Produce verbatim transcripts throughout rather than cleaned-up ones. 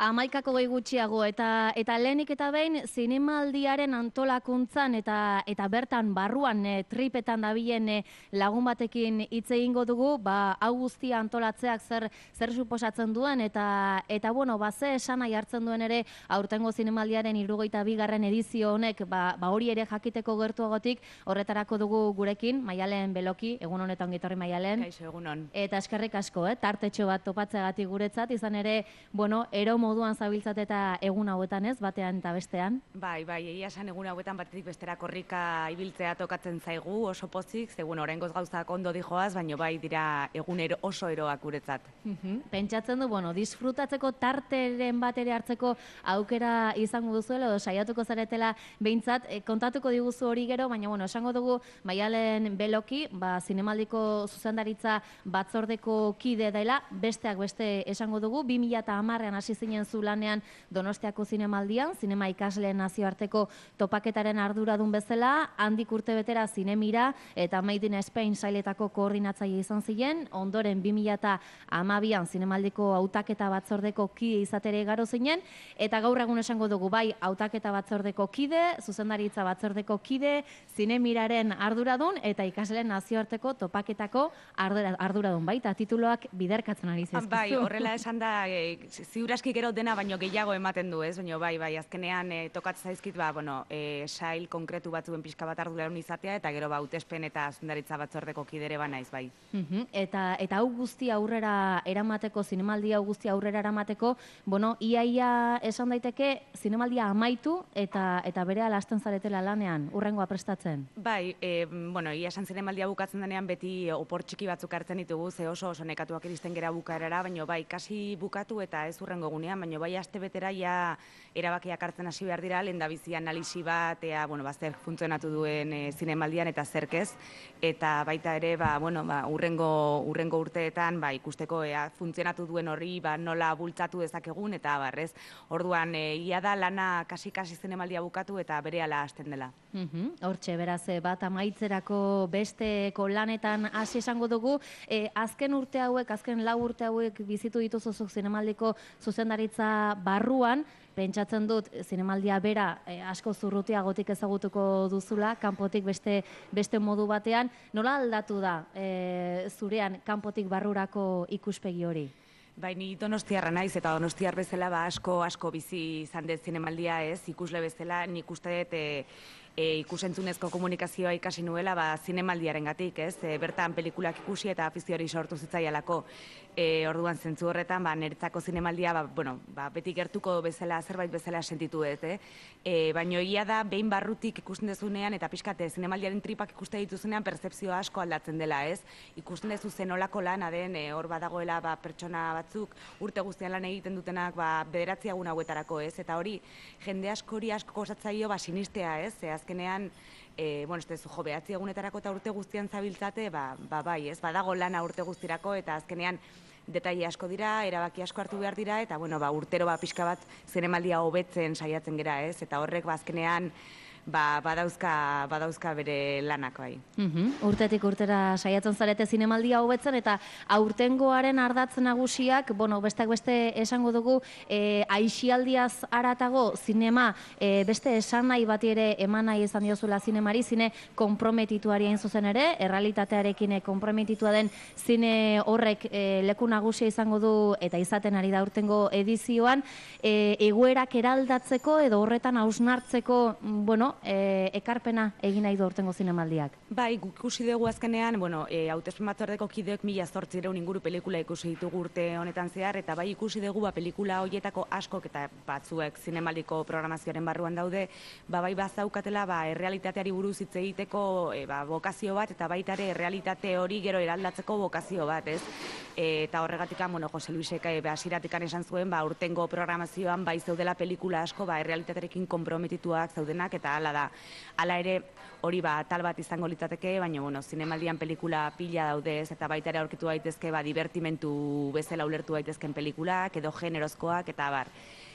Hamaikako gehi gutxiago, eta eta lehenik eta behin zinemaldiaren antolakuntzan eta eta bertan barruan e, tripetan dabilen e, lagun batekin hitz egingo dugu, ba hau guztia antolatzeak zer zer suposatzen duen eta eta bueno, ba ze esanai hartzen duen ere aurtengo zinemaldiaren hirurogeita bigarren edizio honek, ba, ba hori ere jakiteko gertuagotik horretarako dugu gurekin Maialen Beloki, egun honetan ongi etorri Maialen. Kaixo, egunon. Eta eskerrik asko, eh, tartetxo bat topatzeagatik guretzat, izan ere, bueno, ero moduan zabiltzat eta egun hauetan ez, batean eta bestean. Bai, bai, egia esan egun hauetan batetik bestera korrika ibiltzea tokatzen zaigu, oso pozik, zegun oraingoz gauzak ondo dijoaz, baina bai dira egunero oso eroak guretzat. Uh-huh. Pentsatzen du, bueno, disfrutatzeko tarteren bat ere hartzeko aukera izango duzuela, edo saiatuko zaretela behintzat, e, kontatuko diguzu hori gero, baina bueno, esango dugu Maialen Beloki, ba, zinemaldiko zuzendaritza batzordeko kide dela, besteak beste esango dugu, bi mila hamarrean hasi zinen zu lanean Donostiako zinemaldian, zinema ikasleen nazioarteko topaketaren arduradun bezala, handik urte betera zinemira eta Made in Spain sailetako koordinatzaile izan ziren, ondoren bi mila hamabian zinemaldiko hautaketa batzordeko kide izatere igaro zinen, eta gaur egun esango dugu bai hautaketa batzordeko kide, zuzendaritza batzordeko kide, zinemiraren arduradun eta ikasleen nazioarteko topaketako ardura, arduradun baita, tituloak biderkatzen ari zaizkizu. Bai, horrela esan da, e, ziuraski gero dena baino gehiago ematen du, ez? Baina bai, bai, azkenean e, tokatzen zaizkit, ba, bueno, e, sail konkretu batzuen pixka bat arduradun izatea, eta gero ba, hautespen eta zuzendaritza batzordeko kidere banaiz, bai. Uh-huh. Eta, eta hau guztia aurrera eramateko, zinemaldia hau guztia aurrera eramateko, bueno, iaia esan daiteke zinemaldia amaitu eta eta berehala hasten zaretela lanean, hurrengoa prestatzen. Bai, e, bueno, ia esan zinemaldia bukatzen denean beti opor txiki batzuk hartzen ditugu, ze oso oso nekatuak iristen gera bukaerara, baina bai, kasi bukatu eta ez hurrengo egunean, baina bai aste betera ja erabakiak hartzen hasi behar dira, lehen da bizi analisi bat, ea, bueno, ba, zer funtzionatu duen e, zinemaldian eta zerkez, eta baita ere, ba, bueno, ba, urrengo, urrengo urteetan, ba, ikusteko ea funtzionatu duen horri, ba, nola bultzatu dezakegun, eta barrez, orduan, e, ia da lana kasi-kasi zinemaldia bukatu eta berehala hasten dela. Uhum. Hortxe, beraz, bat amaitzerako besteko lanetan hasi esango dugu, e, azken urte hauek, azken lau urte hauek bizitu dituzuzuk zinemaldiko zuzendaritza barruan, pentsatzen dut zinemaldia bera e, asko zurrutiagotik ezagutuko duzula, kanpotik beste, beste modu batean, nola aldatu da e, zurean kanpotik barrurako ikuspegi hori? Bai, ni donostiarra naiz eta donostiar bezala ba, asko asko bizi izan dut zinemaldia ez, ikusle bezala, nik uste dut e, e, ikusentzunezko komunikazioa ikasi nuela ba, zinemaldiaren gatik, ez? E, bertan pelikulak ikusi eta afiziori sortu zitzaialako. E, orduan zentzu horretan, ba, niretzako zinemaldia ba, bueno, ba, beti gertuko bezala, zerbait bezala sentitu dut, eh? E, baina egia da, behin barrutik ikusten dezunean eta pixkate zinemaldiaren tripak ikuste dituzunean pertzepzioa asko aldatzen dela, ez? Ikusten dezu zenolako lana den, e, hor badagoela ba, pertsona batzuk urte guztian lan egiten dutenak ba, bederatzi egun hauetarako, ez? Eta hori, jende askori asko kosatzaio ba, sinistea, ez? E, azkenean, e, bueno, ez dezu, jo, behatzi egunetarako eta urte guztian zabiltzate, ba, ba, bai, ez? Badago lana urte guztirako eta azkenean detaile asko dira, erabaki asko hartu behar dira, eta bueno, ba, urtero ba, pixka bat zinemaldia hobetzen saiatzen gera, ez? Eta horrek ba, azkenean ba, badauzka, badauzka bere lanako bai. Uhum. Urtetik urtera saiatzen zarete zinemaldia hobetzen eta aurtengoaren ardatz nagusiak, bueno, besteak beste esango dugu, e, aixialdiaz aratago zinema e, beste esan nahi bati ere eman nahi izan diozula zinemari, zine konprometituari hain zuzen ere, errealitatearekin konprometitua den zine horrek e, leku nagusia izango du eta izaten ari da aurtengo edizioan, e, egoerak eraldatzeko edo horretan hausnartzeko, bueno, E, ekarpena egin nahi du aurtengo zinemaldiak. Bai, guk ikusi dugu azkenean, bueno, e, hautespen batzordeko kideok mila zortziehun inguru pelikula ikusi ditugu urte honetan zehar, eta bai ikusi dugu ba, pelikula horietako askok eta batzuek zinemaldiko programazioaren barruan daude, ba, bai bazaukatela ba, errealitateari buruz hitz egiteko e, ba, bokazio bat, eta baita ere errealitate hori gero eraldatzeko bokazio bat, ez? E, eta horregatik, bueno, Jose Luisek e, hasieratikan esan zuen, ba, urtengo programazioan bai zeudela pelikula asko, ba, errealitatearekin konprometituak zaudenak, eta hala da. Hala ere, hori ba, tal bat izango litzateke, baina, bueno, zinemaldian pelikula pila daudez, eta baita ere aurkitu daitezke, ba, divertimentu bezala ulertu daitezken pelikulak, edo generozkoak, eta bar.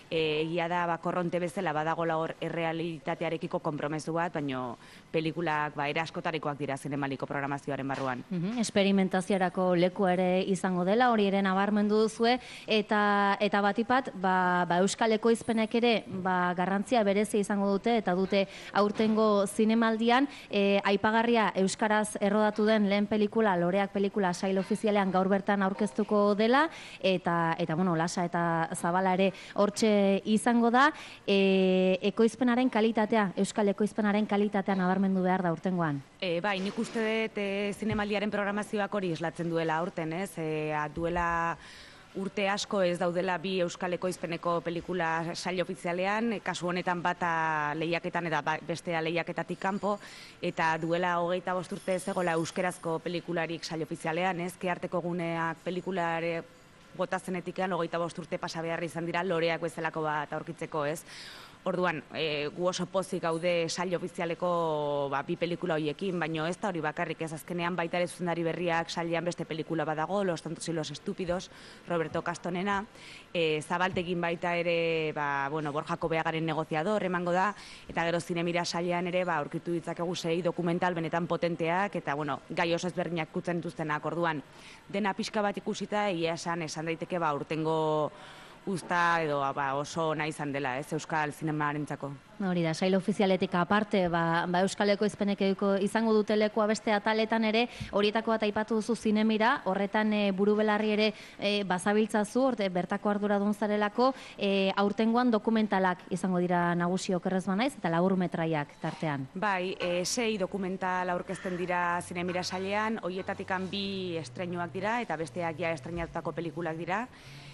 egia da ba, korronte bezala badagola hor errealitatearekiko konpromesu bat, baino pelikulak ba, ere askotarikoak dira zinemaliko programazioaren barruan. Mm-hmm. Esperimentaziorako leku ere izango dela, hori ere nabarmendu duzue, eta, eta batipat, ba, ba Euskal Ekoizpenek ere ba, garrantzia berezia izango dute, eta dute aurtengo zinemaldian, e, aipagarria Euskaraz errodatu den lehen pelikula, Loreak pelikula sail ofizialean gaur bertan aurkeztuko dela, eta, eta bueno, Lasa eta Zabala ere hortxe izango da, e, ekoizpenaren kalitatea, Euskal Ekoizpenaren kalitatea nabarmendu behar da urtengoan. E, bai, nik uste dut e, zinemaldiaren programazioak hori islatzen duela aurten, ez? E, duela urte asko ez daudela bi Euskal Ekoizpeneko pelikula sail ofizialean, kasu honetan bata lehiaketan eta bestea lehiaketatik kanpo, eta duela hogeita bost urte ez egola euskerazko pelikularik sail ofizialean, ez? Kearteko guneak pelikulare bota zenetikan hogeita bost urte pasa behar izan dira Loreak bezalako bat aurkitzeko, ez? Orduan, e, gu oso pozik gaude sail ofizialeko ba, bi pelikula horiekin, baino ez da hori bakarrik ez azkenean baita ere zuzendari berriak sailean beste pelikula badago, Los tontos y los estúpidos, Roberto Castonena, e, Zabaltegin baita ere ba, bueno, Borjako Beagaren negociador emango da, eta gero zinemira sailean ere ba, aurkitu ditzakegu sei dokumental benetan potenteak, eta bueno, gai oso ezberdinak kutzen duztenak, orduan, dena pixka bat ikusita, egia esan, esan daiteke ba, urtengo usta edo ba, oso nahi izan dela, ez, Euskal Zinemarentzako. Hori da, sail ofizialetik aparte, ba, ba Euskal Ekoizpenek izango dute lekua beste ataletan ere, horietako bat aipatu duzu zinemira, horretan e, buru belarri ere e, bazabiltzazu, orte, bertako arduradun zarelako, e, aurtengoan dokumentalak izango dira nagusi okerrez banaiz, eta laburmetraiak tartean. Bai, e, sei dokumental aurkezten dira zinemira sailean, horietatikan bi estreinuak dira, eta besteak ja estreinatutako pelikulak dira,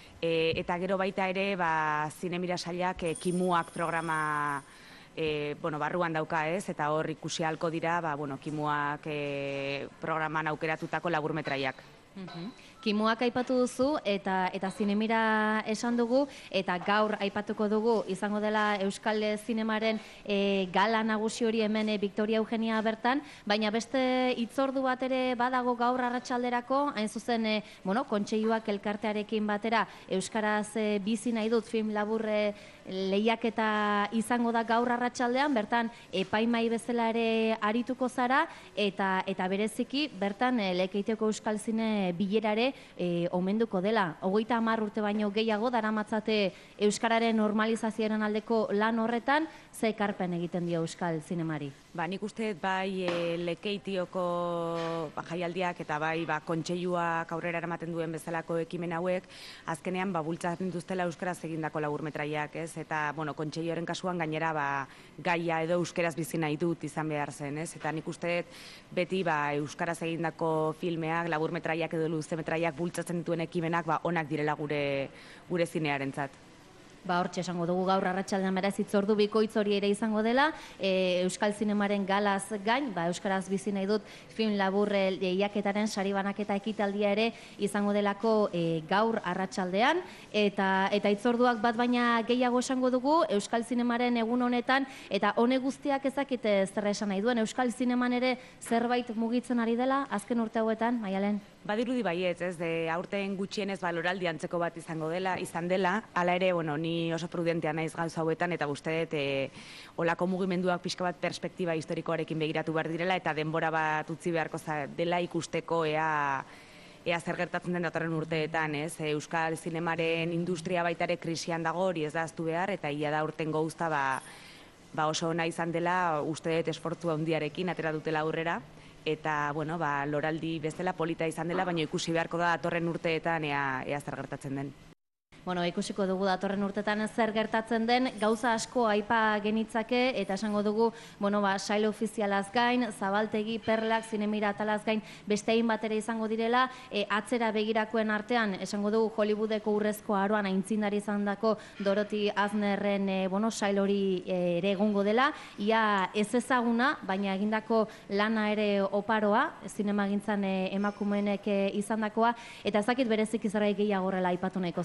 E, eta gero baita ere, ba, zinemira sailak e, Kimuak programa e, bueno, barruan dauka ez, eta hor ikusi ahalko dira, ba, bueno, Kimuak e, programan aukeratutako laburmetraiak. Uh-huh. Kimuak aipatu duzu eta eta zinemira esan dugu eta gaur aipatuko dugu izango dela Euskal Zinemaren e, gala nagusi hori hemen e, Victoria Eugenia bertan, baina beste hitzordu bat ere badago gaur arratsalderako, hain zuzen e, bueno, kontseiluak elkartearekin batera euskaraz e, bizi nahi dut film laburre lehiaketa izango da gaur arratsaldean, bertan epaimai bezala ere arituko zara eta eta bereziki bertan e, Lekeitioko Euskal Zine bilerare e, omenduko dela. Hogeita hamar urte baino gehiago daramatzate euskararen normalizazioaren aldeko lan horretan, ze ekarpen egiten dio Euskal Zinemari? Ba, nik uste bai e, Lekeitioko ba, jaialdiak eta bai ba, kontseiluak aurrera eramaten duen bezalako ekimen hauek, azkenean ba, bultzatzen duztela euskaraz egindako laburmetraiak, ez? Eta, bueno, kontseiluaren kasuan gainera ba, gaia edo euskaraz bizi nahi dut izan behar zen, ez? Eta nik uste beti ba, euskaraz egindako filmeak, laburmetraiak edo luzemetraiak bultzatzen dituen ekimenak ba, onak direla gure, gure zinearentzat. Ba, hortxe esango dugu gaur arratsaldean beraz hitzordu bikoitz hori ere izango dela, e, Euskal Zinemaren galaz gain, ba, euskaraz bizi nahi dut film laburre lehiaketaren sari banaketa ekitaldia ere izango delako e, gaur arratsaldean, eta eta hitzorduak bat baina gehiago esango dugu Euskal Zinemaren egun honetan, eta hone guztiak ezakite zer esan nahi duen, Euskal Zineman ere zerbait mugitzen ari dela azken urte hauetan, Maialen? Badirudi baietz, ez, de aurten gutxienez baloraldi antzeko bat izango dela, izan dela, hala ere, bueno, ni oso prudentea naiz gauza hauetan, eta uste dut, e, olako mugimenduak pixka bat perspektiba historikoarekin begiratu behar direla, eta denbora bat utzi beharko dela ikusteko ea, ea zer gertatzen den datorren urteetan, ez? Euskal Zinemaren industria baitare krisian dago, hori ez da ahaztu behar, eta ia da urten guzta, ba, ba oso ona izan dela, uste dut esfortzu handiarekin atera dutela aurrera, eta, bueno, ba, loraldi bezala polita izan dela, baina ikusi beharko da datorren urteetan ea, ea zer gertatzen den. Bueno, ikusiko dugu datorren urtetan zer gertatzen den, gauza asko aipa genitzake, eta esango dugu, bueno, ba, sail ofizialaz gain, Zabaltegi, Perlak, Zinemira atalaz gain, beste egin bat ere izango direla, e, atzera begirakoen artean, esango dugu Hollywoodeko urrezko aroan aintzindari izan dako Dorothy Asnerren, e, bueno, sail hori e, ere egongo dela, ia ez ezaguna, baina egindako lana ere oparoa, zinemagintzan e, emakumeenek e, izandakoa, eta ezakit berezik izarrai gehiago horrela aipatu nahiko zenuken.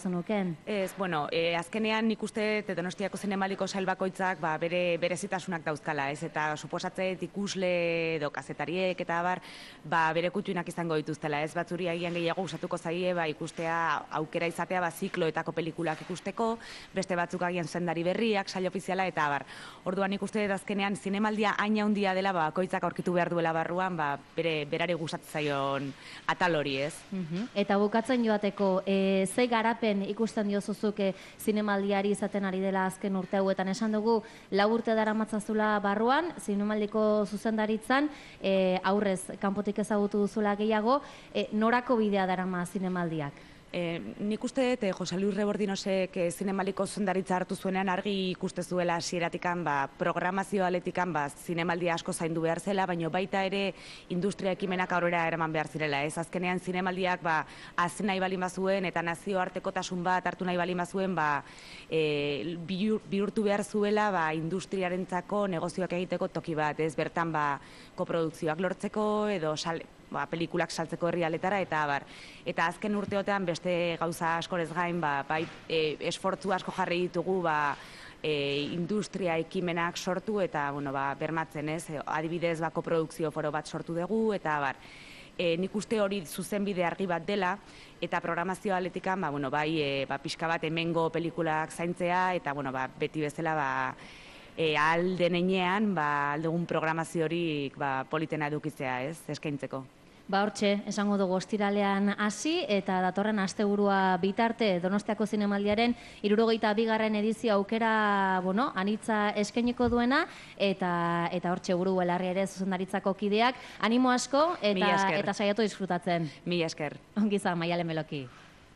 batean? Ez, bueno, e, azkenean nik uste Donostiako Zinemaldiko sail bakoitzak ba, bere berezitasunak dauzkala, ez? Eta suposatzet ikusle edo kazetariek eta bar, ba, bere kutxuinak izango dituztela, ez? Batzuri agian gehiago usatuko zaie, ba, ikustea aukera izatea, ba, zikloetako pelikulak ikusteko, beste batzuk agian zendari berriak, sail ofiziala eta bar. Orduan nik uste azkenean zinemaldia haina handia dela, ba, bakoitzak aurkitu behar duela barruan, ba, bere berari gustatzen zaion atal hori, ez? Uh-huh. Eta bukatzen joateko, e, ze garapen ikusten diozuzuk e, zinemaldiari izaten ari dela azken urte hauetan? Esan dugu, lau urte dara matzazula barruan, zinemaldiko zuzendaritzan, e, aurrez, kanpotik ezagutu duzula gehiago, e, norako bidea darama zinemaldiak? E, nik uste dut, eh, Jose Luis Rebordinosek eh, zinemaldiako zuzendaritza hartu zuenean argi ikuste zuela hasieratikan, ba, programazio aletikan, ba, zinemaldia asko zaindu behar zela, baina baita ere industria ekimenak aurrera eraman behar zirela. Ez azkenean zinemaldiak ba, hazi nahi balin bazuen eta nazioartekotasun bat hartu nahi balin bazuen, ba, e, bihurtu behar zuela ba, industriarentzako negozioak egiteko toki bat, ez bertan ba, koprodukzioak lortzeko edo sal, ba, pelikulak saltzeko herrialetara eta bar. Eta azken urteotean beste gauza askorez gain, ba, bai, e, esfortzu asko jarri ditugu ba, e, industria ekimenak sortu eta bueno, ba, bermatzen, ez? Adibidez, ba, koprodukzio foro bat sortu dugu eta bar. E, nik uste hori zuzenbide argi bat dela eta programazio aletikan, ba, bueno, bai, e, ba, pixka bat hemengo pelikulak zaintzea eta bueno, ba, beti bezala ba, E, ahal denean, ba, aldugun programazio hori ba, politena edukitzea, ez, eskaintzeko. Ba, hortxe, esango dugu ostiralean hasi eta datorren asteburua bitarte Donostiako Zinemaldiaren hirurogeita bigarren edizio aukera, bueno, anitza eskainiko duena eta eta hortxe Buru Belarri ere zuzendaritzako kideak. Animo asko eta eta saiatu disfrutatzen. Mila esker. Ongi izan, Maialen Beloki.